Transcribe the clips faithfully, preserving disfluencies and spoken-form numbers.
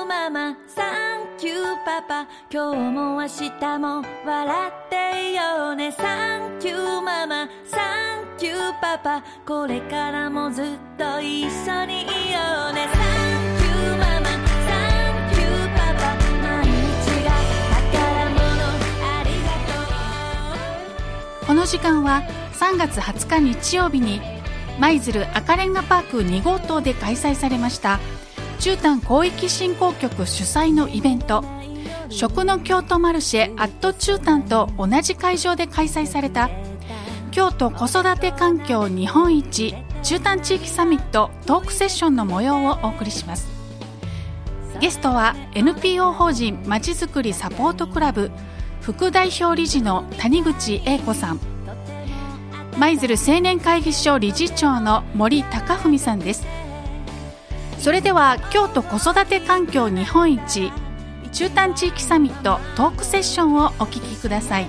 ママサンキューパパ今日も明日も笑っていようねサンキューママサンキューパパこれからもずっと一緒にいようねサンキューママサンキューパパ毎日が宝物ありがとう。 この時間はさんがつはつか日曜日に舞鶴赤レンガパークに号棟で開催されました中丹広域振興局主催のイベント食の京都マルシェアット中丹と同じ会場で開催された京都子育て環境日本一中丹地域サミットトークセッションの模様をお送りします。ゲストは エヌピーオー 法人まちづくりサポートクラブ副代表理事の谷口英子さん、舞鶴青年会議所理事長の森高文さんです。それでは京都子育て環境日本一中丹地域サミットトークセッションをお聞きください。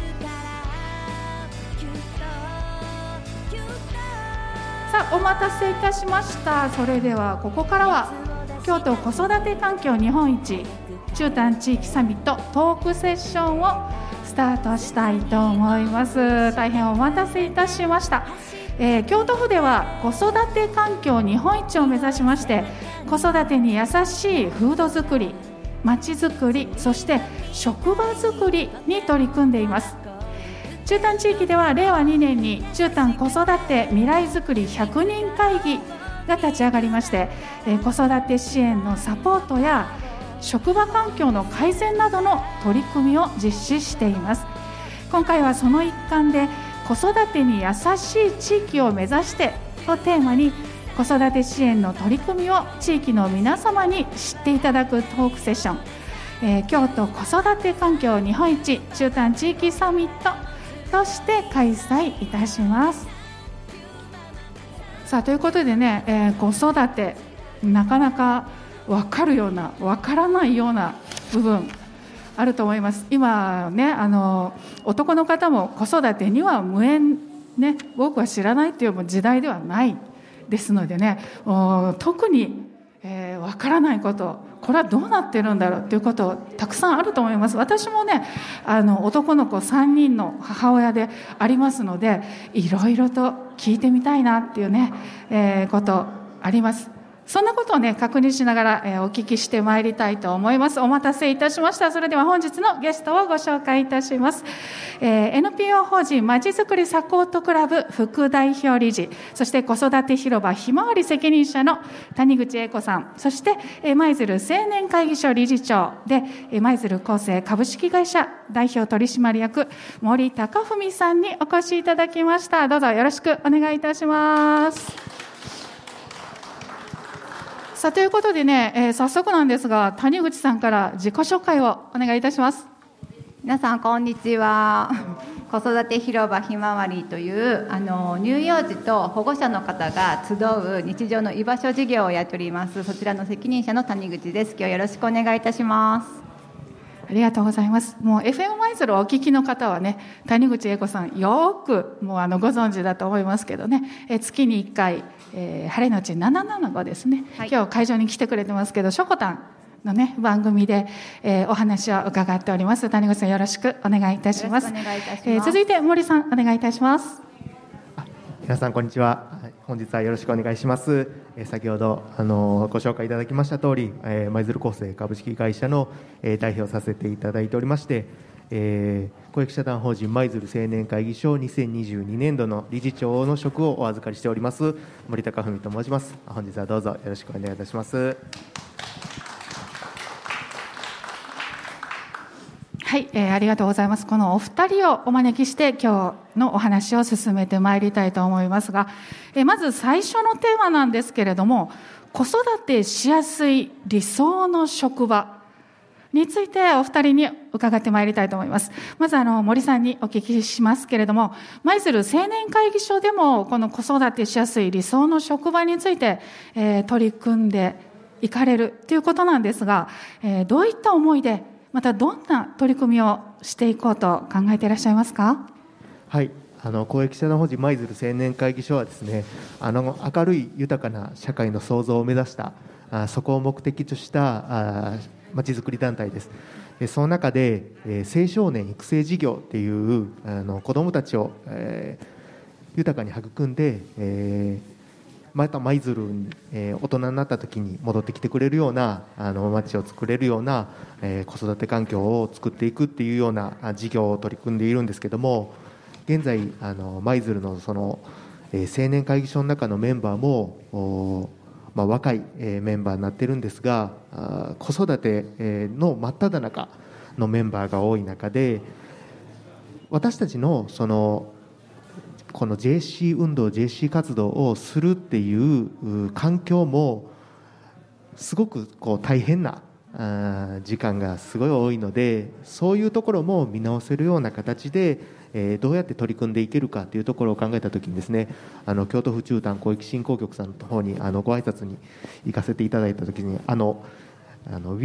さあお待たせいたしました。それではここからは京都子育て環境日本一中丹地域サミットトークセッションをスタートしたいと思います。大変お待たせいたしました。えー、京都府では子育て環境日本一を目指しまして子育てに優しいフード作り、まちづくり、そして職場づくりに取り組んでいます。中丹地域ではれいわにねんに中丹子育て未来づくりひゃくにん会議が立ち上がりまして、えー、子育て支援のサポートや職場環境の改善などの取り組みを実施しています。今回はその一環で子育てに優しい地域を目指してをテーマに子育て支援の取り組みを地域の皆様に知っていただくトークセッション、えー、京都子育て環境日本一中丹地域サミットとして開催いたします。さあということでね、えー、子育てなかなか分かるような分からないような部分あると思います。今ねあの男の方も子育てには無縁ね僕は知らないという時代ではないですのでね特に、えー、分からないことこれはどうなってるんだろうということたくさんあると思います。私もねあの男の子さんにんの母親でありますのでいろいろと聞いてみたいなっていうね、えー、ことあります。そんなことをね確認しながら、えー、お聞きしてまいりたいと思います。お待たせいたしました。それでは本日のゲストをご紹介いたします、えー、エヌピーオー 法人まちづくりサポートクラブ副代表理事、そして子育て広場ひまわり責任者の谷口英子さん、そして舞鶴青年会議所理事長で舞鶴厚生株式会社代表取締役森高文さんにお越しいただきました。どうぞよろしくお願いいたします。さあということでね、えー、早速なんですが谷口さんから自己紹介をお願いいたします。 皆さんこんにちは。子育て広場ひまわりというあの乳幼児と保護者の方が集う日常の居場所事業をやっております。そちらの責任者の谷口です。今日よろしくお願いいたします。 ありがとうございます。もう エフエム 舞鶴をお聞きの方はね谷口英子さんよくもうあのご存知だと思いますけどね、え月にいっかい、えー、晴れのちななななごですね、はい、今日会場に来てくれてますけどしょこたんのね番組で、えー、お話を伺っております。谷口さんよろしくお願いいたします。 よろしくお願いいたします。 えー、続いて森さんお願いいたします。 皆さんこんにちは。本日はよろしくお願いします。えー、先ほどあのご紹介いただきました通り、えー、舞鶴厚生株式会社の、えー、代表させていただいておりまして、えー、公益社団法人舞鶴青年会議所にせんにじゅうにねんどの理事長の職をお預かりしております森高文と申します。本日はどうぞよろしくお願いいたします。 はい、えー、ありがとうございます。このお二人をお招きして今日のお話を進めてまいりたいと思いますが、えー、まず最初のテーマなんですけれども、子育てしやすい理想の職場についてお二人に伺ってまいりたいと思います。まずあの森さんにお聞きしますけれども、舞鶴青年会議所でもこの子育てしやすい理想の職場について、えー、取り組んでいかれるということなんですが、えー、どういった思いでまたどんな取り組みをしていこうと考えていらっしゃいますか？ はい、あの公益社団法人舞鶴青年会議所はですね、あの明るい豊かな社会の創造を目指したあそこを目的としたあまちづくり団体です。でその中で、えー、青少年育成事業っていうあの子どもたちを、えー、豊かに育んで、えーまた舞鶴に、えー、大人になった時に戻ってきてくれるようなあの町を作れるような、えー、子育て環境を作っていくっていうような事業を取り組んでいるんですけども、現在あの舞鶴のその、えー、青年会議所の中のメンバーも、まあ、若い、えー、メンバーになってるんですが、あ子育て、えー、の真っ只中のメンバーが多い中で、私たちのそのこの ジェーシー 運動 ジェーシー 活動をするっていう環境もすごくこう大変な時間がすごい多いので、そういうところも見直せるような形でどうやって取り組んでいけるかというところを考えたときにですね、あの京都府中丹広域振興局さんの方にあのご挨拶に行かせていただいたときに、あのあの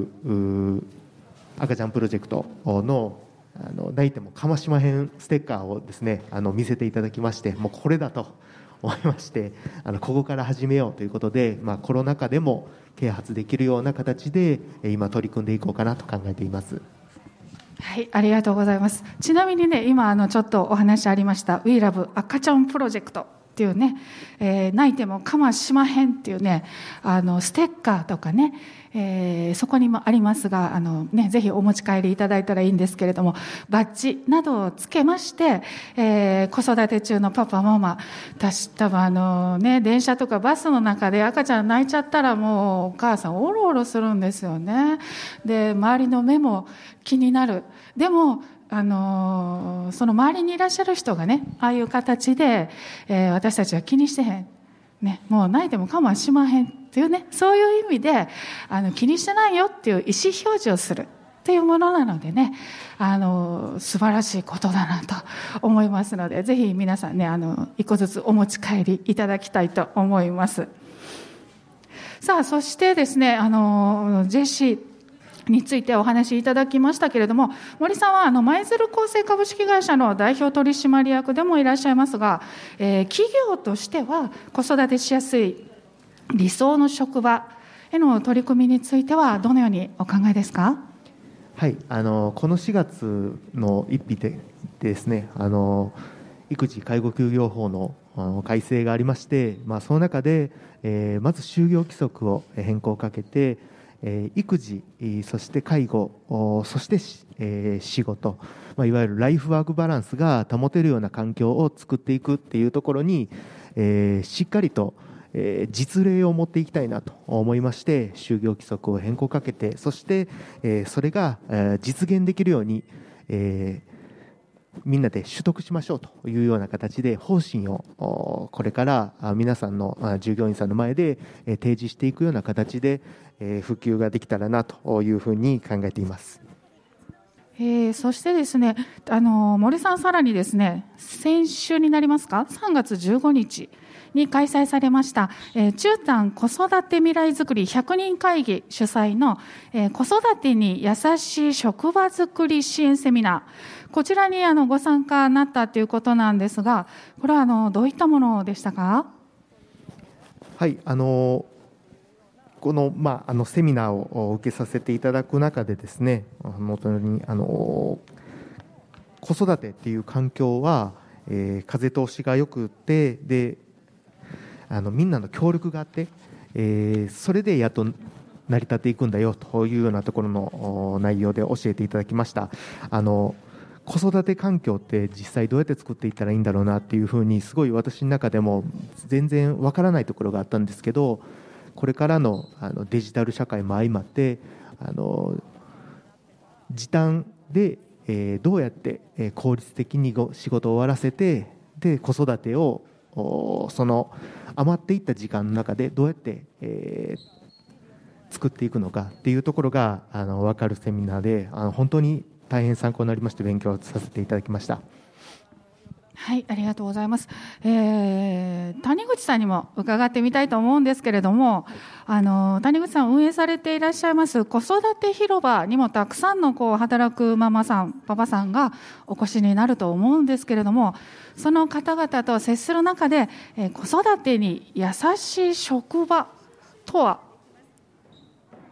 WeLove 赤ちゃんプロジェクトのあの泣いてもかましまへんステッカーをですねあの見せていただきまして、もうこれだと思いまして、あのここから始めようということで、まあ、コロナ禍でも啓発できるような形で今取り組んでいこうかなと考えています。 はい、ありがとうございます。ちなみにね、今あのちょっとお話ありました WeLove 赤ちゃんプロジェクトっていうね、えー、泣いてもかましまへんっていうね、あのステッカーとかね、えー、そこにもありますが、あの、ね、ぜひお持ち帰りいただいたらいいんですけれども、バッジなどをつけまして、えー、子育て中のパパママ、私多分あのね、電車とかバスの中で赤ちゃん泣いちゃったらもうお母さんおろおろするんですよね。で、周りの目も気になる。でもあのその周りにいらっしゃる人がね、ああいう形で、えー、私たちは気にしてへん、ね、もう泣いても我慢しまへんっていうね、そういう意味であの気にしてないよっていう意思表示をするっていうものなのでね、あの素晴らしいことだなと思いますので、ぜひ皆さんね、あの一個ずつお持ち帰りいただきたいと思います。さあ、そしてですね、あのジェシーについてお話しいただきましたけれども、森さんはあの舞鶴厚生株式会社の代表取締役でもいらっしゃいますが、えー、企業としては子育てしやすい理想の職場への取り組みについてはどのようにお考えですか？ はい、あのこのしがつのいっ日でですね、あの育児介護休業法の改正がありまして、まあ、その中で、えー、まず就業規則を変更をかけて、えー、育児、そして介護、そして、えー、仕事、まあ、いわゆるライフワークバランスが保てるような環境を作っていくっていうところに、えー、しっかりと、えー、実例を持っていきたいなと思いまして、就業規則を変更をかけて、そして、えー、それが、えー、実現できるように、えーみんなで取得しましょうというような形で方針をこれから皆さんの従業員さんの前で提示していくような形で普及ができたらなというふうに考えています。 えー、そしてですね、あの森さん、さらにですね、先週になりますか、さんがつじゅうごにちに開催されました、えー、中丹子育て未来づくりひゃくにん会議主催の、えー、子育てに優しい職場づくり支援セミナー、こちらにあのご参加になったということなんですが、これはあのどういったものでしたか？ はい、あのこの、まあ、あのセミナーを受けさせていただく中でですね、本当にあの子育てっていう環境は、えー、風通しがよくて、であのみんなの協力があって、えー、それでやっと成り立っていくんだよというようなところの内容で教えていただきました。あの子育て環境って実際どうやって作っていったらいいんだろうなっていうふうに、すごい私の中でも全然わからないところがあったんですけど、これからのあのデジタル社会も相まって、あの時短で、えー、どうやって、えー、効率的にご仕事を終わらせて、で子育てをその余っていった時間の中でどうやって、えー、作っていくのかっていうところがあの分かるセミナーで、あの本当に大変参考になりまして、勉強させていただきました。 はい、ありがとうございます。えー、谷口さんにも伺ってみたいと思うんですけれども、あの谷口さん運営されていらっしゃいます子育て広場にもたくさんのこう働くママさんパパさんがお越しになると思うんですけれども、その方々と接する中で、えー、子育てに優しい職場とは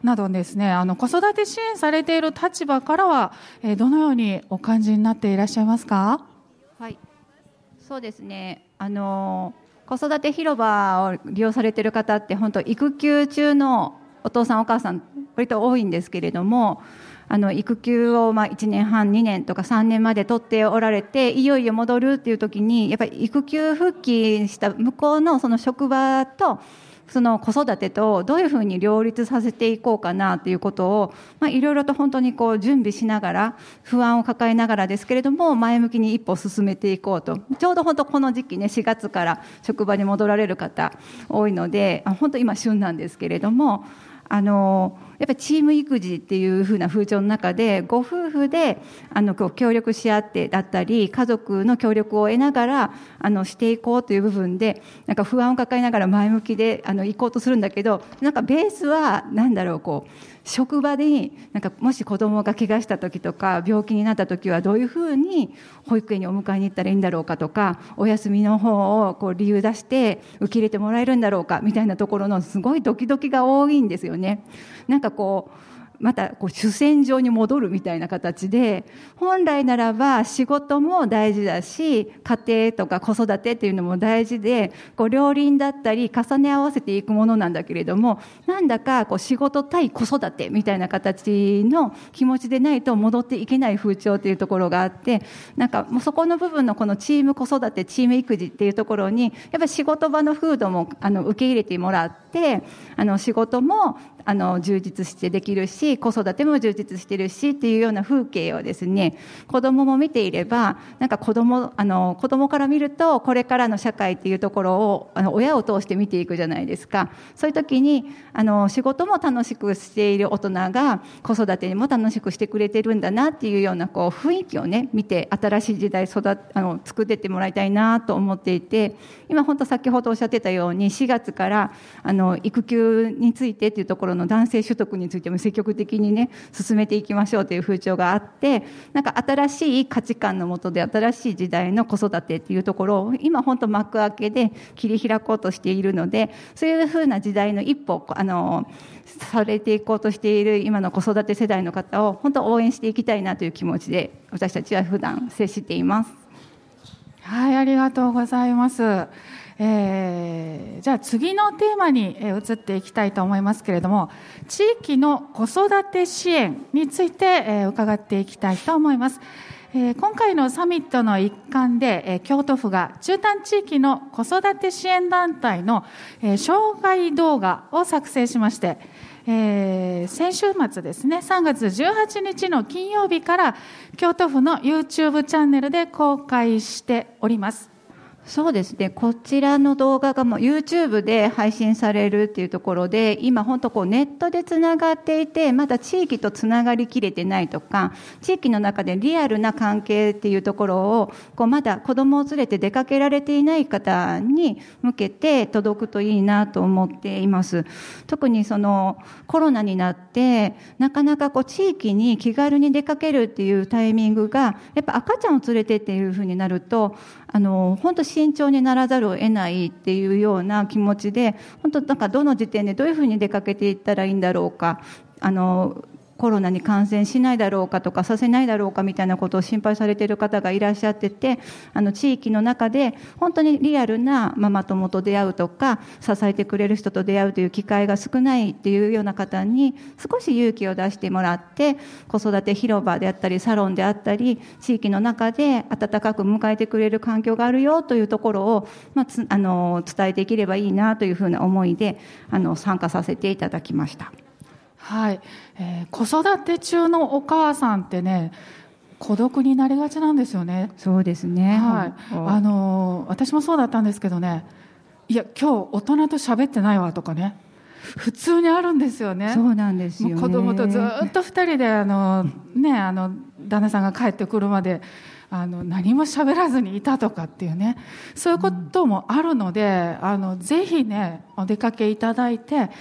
などですね、あの子育て支援されている立場からは、えー、どのようにお感じになっていらっしゃいますか？ はい、そうですね、あの子育て広場を利用されている方って本当育休中のお父さんお母さん割と多いんですけれども、あの育休をまあいちねんはんにねんとかさんねんまで取っておられて、いよいよ戻るっていう時にやっぱり育休復帰した向こうのその職場とその子育てとどういうふうに両立させていこうかなということを、まあ、いろいろと本当にこう準備しながら、不安を抱えながらですけれども前向きに一歩進めていこうと。ちょうど本当この時期ね、しがつから職場に戻られる方多いので、本当今旬なんですけれども、あのやっぱりチーム育児っていう風な風潮の中で、ご夫婦であのこう協力し合ってだったり、家族の協力を得ながらあのしていこうという部分で、なんか不安を抱えながら前向きであの行こうとするんだけど、なんかベースはなんだろう、こう職場でなんかもし子供が怪我した時とか病気になった時はどういうふうに保育園にお迎えに行ったらいいんだろうかとか、お休みの方をこう理由出して受け入れてもらえるんだろうかみたいなところのすごいドキドキが多いんですよね。なんかこうまたこう主戦場に戻るみたいな形で、本来ならば仕事も大事だし、家庭とか子育てっていうのも大事で、こう両輪だったり重ね合わせていくものなんだけれども、なんだかこう仕事対子育てみたいな形の気持ちでないと戻っていけない風潮っていうところがあって、なんかもうそこの部分のこのチーム子育て、チーム育児っていうところにやっぱり仕事場の風土もあの受け入れてもらって、あの仕事もあの充実してできるし、子育ても充実してるしっていうような風景をですね、子供も見ていれば、なんか子供あの子供から見るとこれからの社会っていうところをあの親を通して見ていくじゃないですか。そういう時にあの仕事も楽しくしている大人が子育ても楽しくしてくれてるんだなっていうようなこう雰囲気をね見て、新しい時代育あの作ってってもらいたいなと思っていて、今本当先ほどおっしゃってたようにしがつからあの育休についてっていうところの男性取得についても積極的にね進めていきましょうという風潮があって、なんか新しい価値観の下で新しい時代の子育てっていうところを今本当幕開けで切り開こうとしているので、そういう風な時代の一歩あのされていこうとしている今の子育て世代の方を本当応援していきたいなという気持ちで私たちは普段接しています。 はい、ありがとうございます。えー、じゃあ次のテーマに移っていきたいと思いますけれども、地域の子育て支援について伺っていきたいと思います。えー、今回のサミットの一環で、えー、京都府が中短地域の子育て支援団体の、えー、紹介動画を作成しまして、えー、先週末ですね、さんがつじゅうはちにちの金曜日から京都府の YouTube チャンネルで公開しております。 そうですね、こちらの動画がもう YouTube で配信されるっていうところで、今本当こうネットでつながっていてまだ地域とつながりきれてないとか、地域の中でリアルな関係っていうところをこうまだ子供を連れて出かけられていない方に向けて届くといいなと思っています。特にそのコロナになってなかなかこう地域に気軽に出かけるっていうタイミングがやっぱ赤ちゃんを連れてっていう風になると、あの本当慎重にならざるを得ないっていうような気持ちで、本当なんかどの時点でどういうふうに出かけていったらいいんだろうか、あのコロナに感染しないだろうかとかさせないだろうかみたいなことを心配されている方がいらっしゃってて、あの地域の中で本当にリアルなママ友と出会うとか支えてくれる人と出会うという機会が少ないっていうような方に少し勇気を出してもらって、子育て広場であったりサロンであったり地域の中で温かく迎えてくれる環境があるよというところを、まあ、つあの伝えていければいいなというふうな思いであの参加させていただきました。 はい、えー、子育て中のお母さんってね、孤独になりがちなんですよね。 そうですね、 はい、あの私もそうだったんですけどね、いや今日大人と喋ってないわとかね、普通にあるんですよね。 そうなんですよね。 もう子供とずっとふたりであの、ね、あの旦那さんが帰ってくるまであの何も喋らずにいたとかっていうね、そういうこともあるので、うん、あのぜひねお出かけいただいて、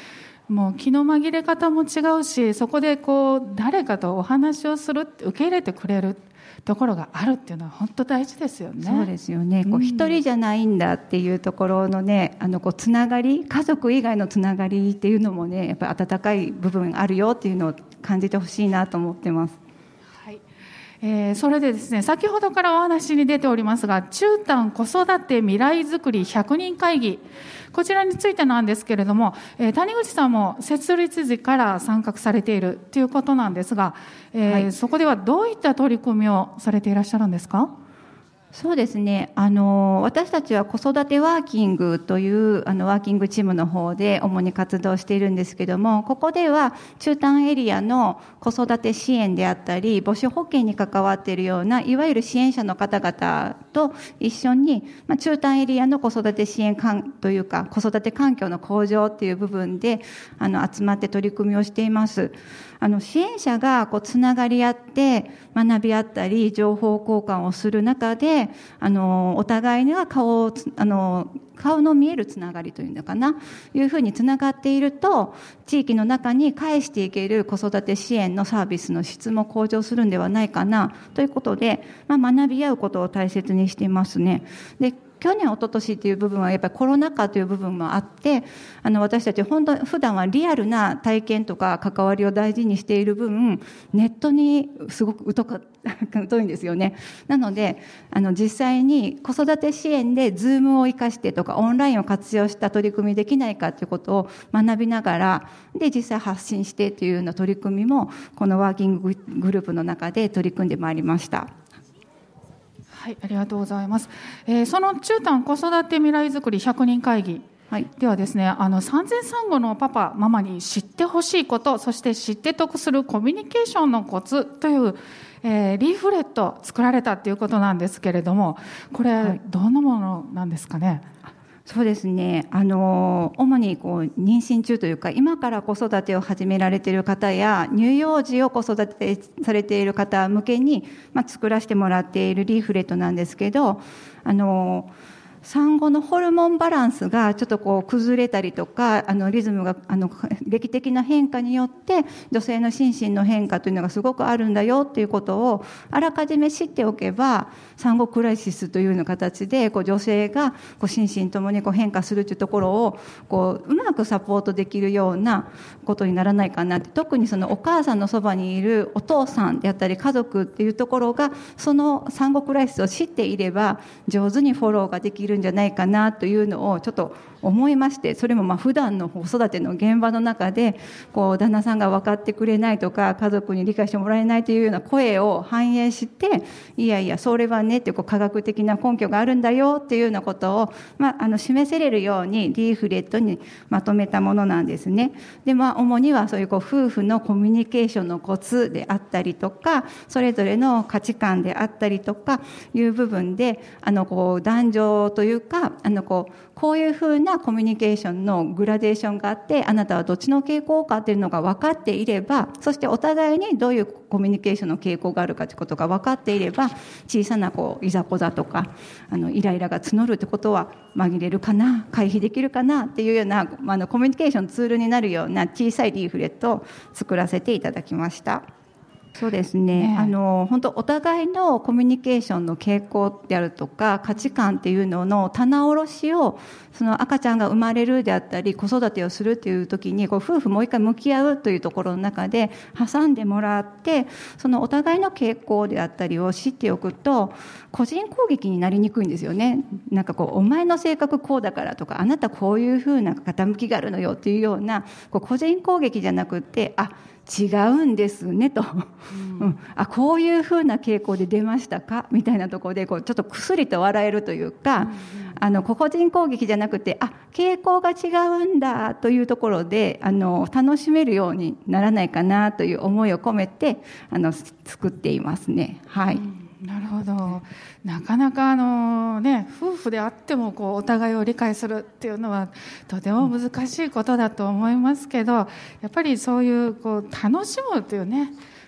もう気の紛れ方も違うし、そこでこう誰かとお話をする、受け入れてくれるところがあるっていうのは本当大事ですよね。 そうですよね。こう一人じゃないんだっていうところのね、あのこうつながり、家族以外のつながりっていうのもね、やっぱり温かい部分あるよっていうのを感じてほしいなと思ってます。 はい、えー、それでですね、先ほどからお話に出ておりますが、中短子育て未来づくりひゃくにん会議、こちらについてなんですけれども、えー、谷口さんも設立時から参画されているということなんですが、えーはい、そこではどういった取り組みをされていらっしゃるんですか？ そうですね、あの私たちは子育てワーキングというあのワーキングチームの方で主に活動しているんですけども、ここでは中短エリアの子育て支援であったり母子保健に関わっているようないわゆる支援者の方々と一緒に、まあ、中短エリアの子育て支援環というか子育て環境の向上っていう部分であの集まって取り組みをしています。あの支援者がこうつながり合って学び合ったり情報交換をする中で、あのお互いには顔をあの顔の見えるつながりというのかな、いうふうにつながっていると地域の中に返していける子育て支援のサービスの質も向上するんではないかなということで、まあ、学び合うことを大切にしていますね。で去年、一昨年っていう部分はやっぱりコロナ禍という部分もあって、あの私たち本当普段はリアルな体験とか関わりを大事にしている分、ネットにすごく疎か疎いんですよね。なのであの実際に子育て支援で Zoom を生かしてとかオンラインを活用した取り組みできないかということを学びながらで実際発信してというような取り組みもこのワーキンググループの中で取り組んでまいりました。 はい、ありがとうございます。えー、その中短子育て未来づくりひゃくにん会議、はい、ではですね、あの産前産後のパパママに知ってほしいこと、そして知って得するコミュニケーションのコツという、えー、リーフレット作られたということなんですけれども、これ、はい、どんなものなんですかね？ そうですね、あの主にこう妊娠中というか今から子育てを始められている方や乳幼児を子育てされている方向けに、まあ、作らせてもらっているリーフレットなんですけど、あの産後のホルモンバランスがちょっとこう崩れたりとか、あのリズムがあの劇的な変化によって女性の心身の変化というのがすごくあるんだよということをあらかじめ知っておけば、産後クライシスというような形でこう女性がこう心身ともにこう変化するというところをこううまくサポートできるようなことにならないかなって。特にそのお母さんのそばにいるお父さんであったり家族っていうところがその産後クライシスを知っていれば上手にフォローができるんじゃないかなというのをちょっと思いまして、それもまあ普段の子育ての現場の中でこう旦那さんが分かってくれないとか家族に理解してもらえないというような声を反映して、いやいやそれはねってこう科学的な根拠があるんだよっていうようなことを、まあ、あの示せれるようにリーフレットにまとめたものなんですね。で、まあ、主にはそういうこう夫婦のコミュニケーションのコツであったりとか、それぞれの価値観であったりとかいう部分であのこう男女というかあのこうこういうふうなコミュニケーションのグラデーションがあって、あなたはどっちの傾向かっていうのが分かっていれば、そしてお互いにどういうコミュニケーションの傾向があるかということが分かっていれば、小さなこういざこざとかあのイライラが募るってことは紛れるかな、回避できるかなっていうようなあのコミュニケーションツールになるような小さいリーフレットを作らせていただきました。そうですね、ね、あの本当お互いのコミュニケーションの傾向であるとか価値観っていうのの棚卸しを、その赤ちゃんが生まれるであったり子育てをするっていう時にこう夫婦もう一回向き合うというところの中で挟んでもらって、そのお互いの傾向であったりを知っておくと個人攻撃になりにくいんですよね。なんかこうお前の性格こうだからとか、あなたこういうふうな傾きがあるのよっていうようなこう個人攻撃じゃなくて、あ違うんですねと、うんうん、あこういうふうな傾向で出ましたかみたいなところでこうちょっとくすりと笑えるというか、うんうん、あの個人攻撃じゃなくてあ傾向が違うんだというところであの楽しめるようにならないかなという思いを込めてあの作っていますね。はい、うん、 なるほど。なかなかあの、ね、夫婦であってもこうお互いを理解するっていうのはとても難しいことだと思いますけど、やっぱりそういう、こう楽しむというね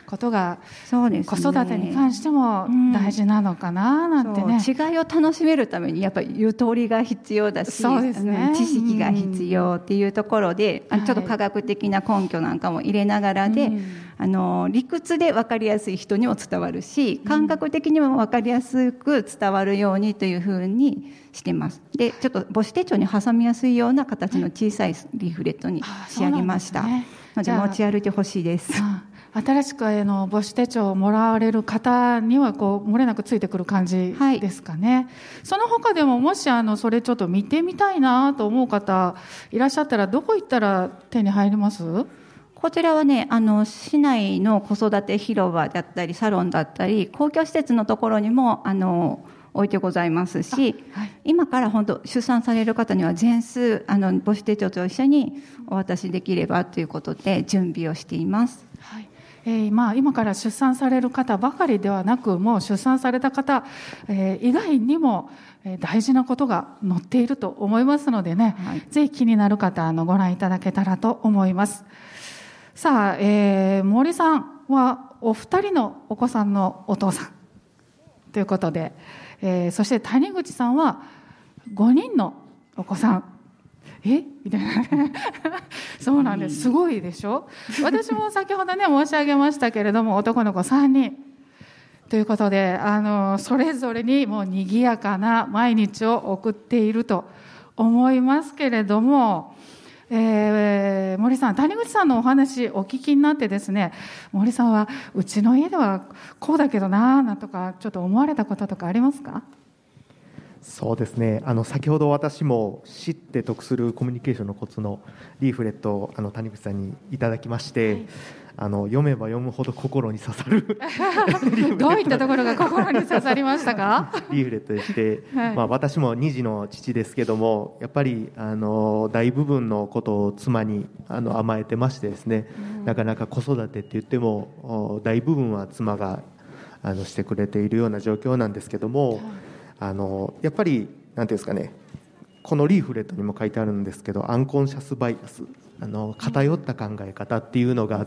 ことが、 そうですね、 子育てに関しても大事なのかななんてね、 うん、違いを楽しめるためにやっぱりゆとりが必要だし、 そうですね、 知識が必要っていうところで、うん、ちょっと科学的な根拠なんかも入れながらで、はい、あの理屈で分かりやすい人にも伝わるし、感覚的にも分かりやすく伝わるようにというふうにしてます。でちょっと母子手帳に挟みやすいような形の小さいリーフレットに仕上げました。ので持ち歩いてほしいです。 新しくあの母子手帳をもらわれる方にはこう漏れなくついてくる感じですかね、はい、その他でももしあのそれちょっと見てみたいなと思う方いらっしゃったらどこ行ったら手に入ります？ こちらはね、あの市内の子育て広場だったりサロンだったり公共施設のところにもあの置いてございますし、はい、今から本当出産される方には全数あの母子手帳と一緒にお渡しできればということで準備をしています。 はい、えーまあ、今から出産される方ばかりではなく、もう出産された方、えー、以外にも、えー、大事なことが載っていると思いますのでね、はい、ぜひ気になる方あのご覧いただけたらと思います。さあ、えー、森さんはお二人のお子さんのお父さんということで、えー、そして谷口さんはごにんのお子さん、えみたいなそうなんです、すごいでしょ。私も先ほどね申し上げましたけれども、男の子さんにんということで、あのそれぞれにもう賑やかな毎日を送っていると思いますけれども、えー、森さん、谷口さんのお話お聞きになってですね、森さんはうちの家ではこうだけどななんとかちょっと思われたこととかありますか？ そうですね、あの先ほど私も知って得するコミュニケーションのコツのリーフレットをあの谷口さんにいただきまして、はい、あの読めば読むほど心に刺さるどういったところが心に刺さりましたか？ リーフレットでして、はい、まあ、私もに児の父ですけども、やっぱりあの大部分のことを妻にあの甘えてましてですね、うん、なかなか子育てって言っても大部分は妻があのしてくれているような状況なんですけども、はい、あのやっぱりなんていうんですかね、このリーフレットにも書いてあるんですけど、アンコンシャスバイアス、あの偏った考え方っていうのがあって、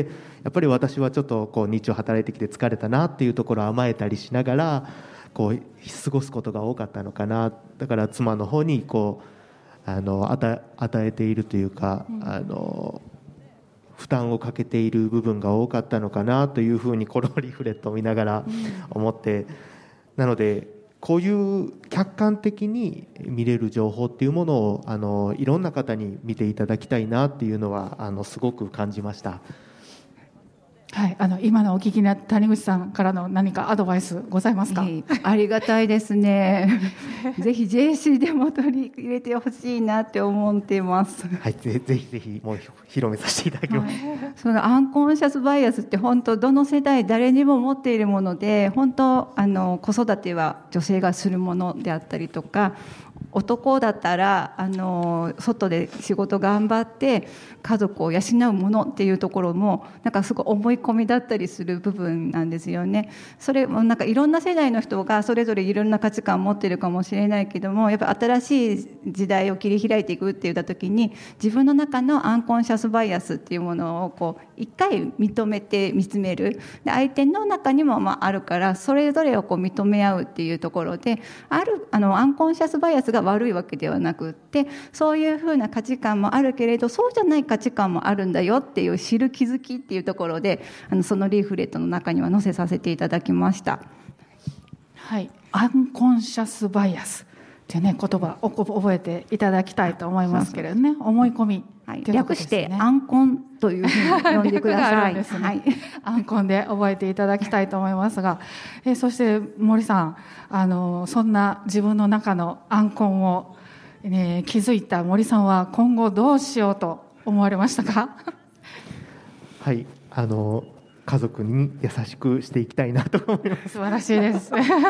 やっぱり私はちょっとこう日中働いてきて疲れたなっていうところを甘えたりしながらこう過ごすことが多かったのかな。だから妻の方にこうあの与えているというか、あの負担をかけている部分が多かったのかなというふうにこのリーフレットを見ながら思って、なのでこういう客観的に見れる情報っていうものをあのいろんな方に見ていただきたいなっていうのはあのすごく感じました。 はい、あの今のお聞きになった谷口さんからの何かアドバイスございますか？ ありがたいですねぜひ ジェーシー でも取り入れてほしいなって思っています。 はい、ぜひぜひもう広めさせていただきます、はい、 そのアンコンシャスバイアスって本当どの世代誰にも持っているもので、本当あの子育ては女性がするものであったりとか、男だったらあの外で仕事頑張って家族を養うものっていうところもなんかすごい思い込みだったりする部分なんですよね。それもなんかいろんな世代の人がそれぞれいろんな価値観を持っているかもしれないけども、やっぱ新しい時代を切り開いていくって言った時に、自分の中のアンコンシャスバイアスっていうものをこう一回認めて見つめる。で相手の中にもまああるから、それぞれをこう認め合うっていうところで、あるあのアンコンシャスバイアスが悪いわけではなくって、そういうふうな価値観もあるけれどそうじゃない価値観もあるんだよっていう知る気づきっていうところで、あのそのリーフレットの中には載せさせていただきました。 はい、アンコンシャスバイアスっていうね言葉を覚えていただきたいと思いますけれどね、思い込み、 はい、略してアンコンというふうに呼んでください。 ですね、はい、アンコンで覚えていただきたいと思いますが、えそして森さん、あのそんな自分の中のアンコンを、ね、気づいた森さんは今後どうしようと思われましたか？ はい、あの家族に優しくしていきたいなと思います。 素晴らしいです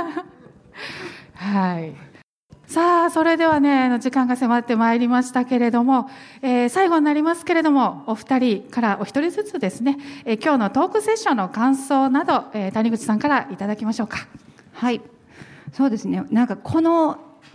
はい、さあそれではね時間が迫ってまいりましたけれども、えー、最後になりますけれども、お二人からお一人ずつですね、えー、今日のトークセッションの感想など、えー、谷口さんからいただきましょうか。 はい、そうですね、なんかこの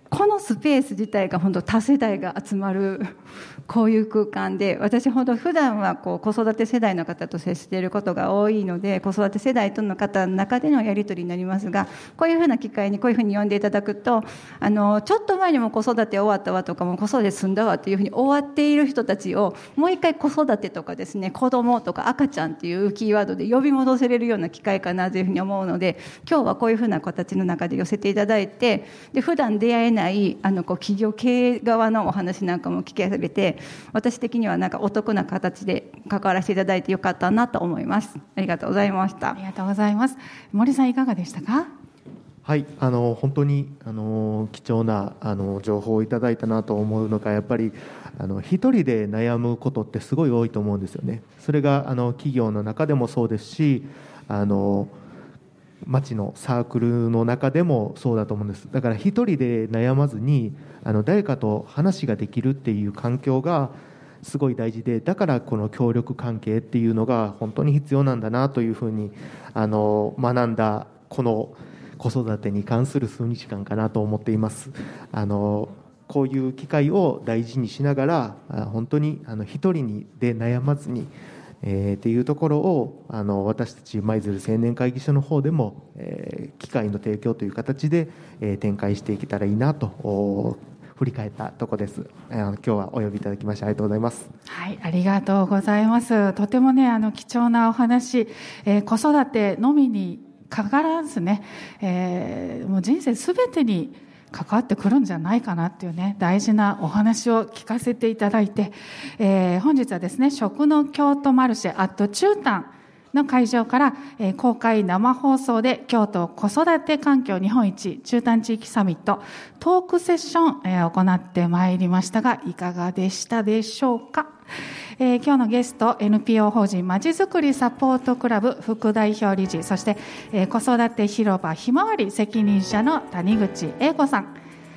このスペース自体が本当多世代が集まるこういう空間で、私本当普段はこう子育て世代の方と接していることが多いので、子育て世代との方の中でのやり取りになりますが、こういうふうな機会にこういうふうに呼んでいただくと、あのちょっと前にも子育て終わったわとか、もう子育て済んだわっていうふうに終わっている人たちをもう一回子育てとかですね、子供とか赤ちゃんっていうキーワードで呼び戻せれるような機会かなというふうに思うので、今日はこういうふうな形の中で寄せていただいて、で普段出会えないあのこう企業経営側のお話なんかも聞かれて、私的にはなんかお得な形で関わらせていただいてよかったなと思います。ありがとうございました。 ありがとうございます。森さんいかがでしたか？ はい、あの本当にあの貴重なあの情報をいただいたなと思うのが、やっぱりあの一人で悩むことってすごい多いと思うんですよね。それがあの企業の中でもそうですし、あの町のサークルの中でもそうだと思うんです。だから一人で悩まずに、あの誰かと話ができるっていう環境がすごい大事で、だからこの協力関係っていうのが本当に必要なんだなというふうにあの学んだこの子育てに関する数日間かなと思っています。あのこういう機会を大事にしながら、本当にあの一人で悩まずに、えー、っていうところをあの私たち舞鶴青年会議所の方でも、えー、機会の提供という形で、えー、展開していけたらいいなと振り返ったところです。あの今日はお呼びいただきましてありがとうございます。 はい、ありがとうございます。とてもね、あの貴重なお話、えー、子育てのみにかからずね、えー、もう人生すべてに関わってくるんじゃないかなっていうね、大事なお話を聞かせていただいて、えー、本日はですね、食の京都マルシェアット中丹の会場から、えー、公開生放送で京都子育て環境日本一中丹地域サミットトークセッション、えー、行ってまいりましたが、いかがでしたでしょうか？えー、今日のゲスト エヌピーオー 法人まちづくりサポートクラブ副代表理事、そして、えー、子育て広場ひまわり責任者の谷口英子さん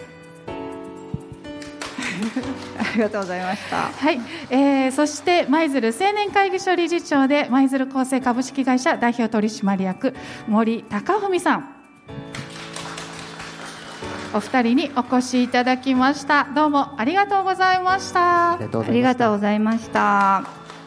ありがとうございました。 はい、えー、そして舞鶴青年会議所理事長で舞鶴厚生株式会社代表取締役森貴文さん、お二人にお越しいただきました。どうもありがとうございました。 ありがとうございました。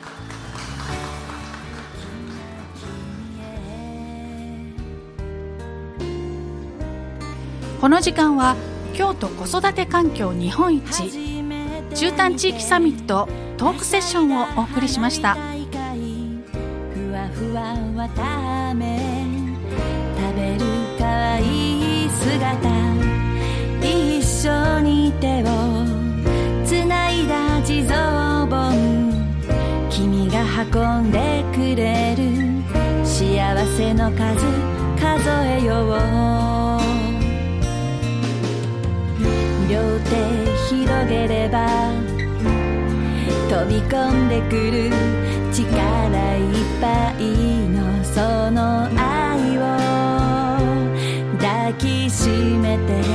この時間は京都子育て環境日本一中丹地域サミットトークセッションをお送りしました。 ふわふわわため食べるかわいい姿、一緒に手をつないだ地蔵盆、君が運んでくれる幸せの数数えよう。両手広げれば飛び込んでくる力いっぱいのその愛を抱きしめて、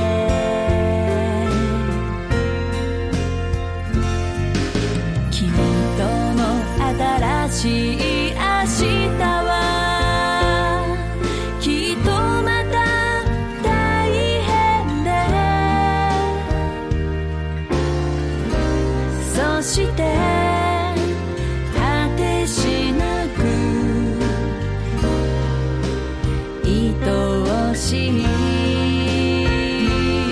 君との新しい明日はきっとまた大変で、そして果てしなく愛おしい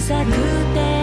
さくて